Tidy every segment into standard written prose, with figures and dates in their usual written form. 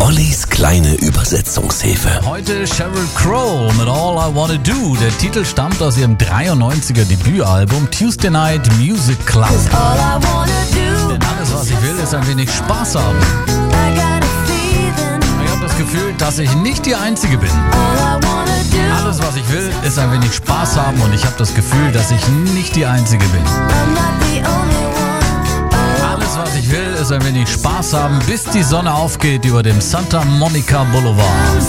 Ollis kleine Übersetzungshilfe. Heute Sheryl Crow mit All I Wanna Do. Der Titel stammt aus ihrem 93er Debütalbum Tuesday Night Music Club. Denn alles, was ich will, ist ein wenig Spaß haben. Ich habe das Gefühl, dass ich nicht die Einzige bin. Alles, was ich will, ist ein wenig Spaß haben und ich habe das Gefühl, dass ich nicht die Einzige bin. Alles, was ich will, ist ein wenig Spaß haben, bis die Sonne aufgeht über dem Santa Monica Boulevard.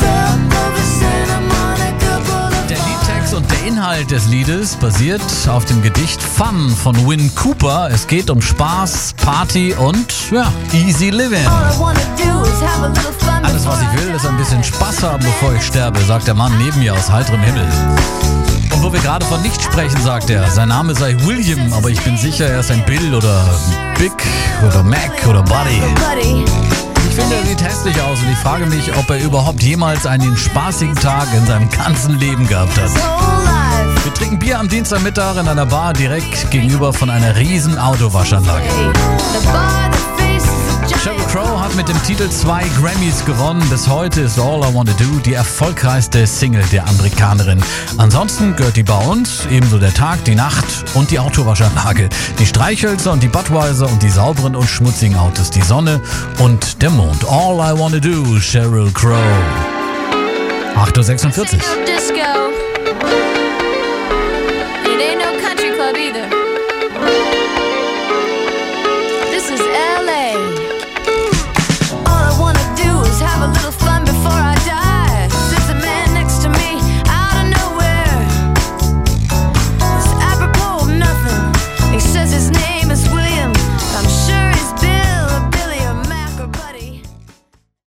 Der Liedtext und der Inhalt des Liedes basiert auf dem Gedicht Fun von Win Cooper. Es geht um Spaß, Party und easy living. Alles, was ich will, ist ein bisschen Spaß haben, bevor ich sterbe, sagt der Mann neben mir aus heiterem Himmel. Und wo wir gerade von nicht sprechen, sagt er, sein Name sei William, aber ich bin sicher, er ist ein Bill oder Big oder Mac oder Buddy. Ich finde, er sieht hässlich aus und ich frage mich, ob er überhaupt jemals einen spaßigen Tag in seinem ganzen Leben gehabt hat. Wir trinken Bier am Dienstagmittag in einer Bar direkt gegenüber von einer riesen Autowaschanlage. Sheryl Crow hat mit dem Titel 2 Grammys gewonnen. Bis heute ist All I Wanna Do die erfolgreichste Single der Amerikanerin. Ansonsten gehört die bei uns, ebenso der Tag, die Nacht und die Autowaschanlage, die Streichhölzer und die Budweiser und die sauberen und schmutzigen Autos, die Sonne und der Mond. All I Wanna Do, Sheryl Crow. 8:46 Uhr. Disco. It ain't no country club either.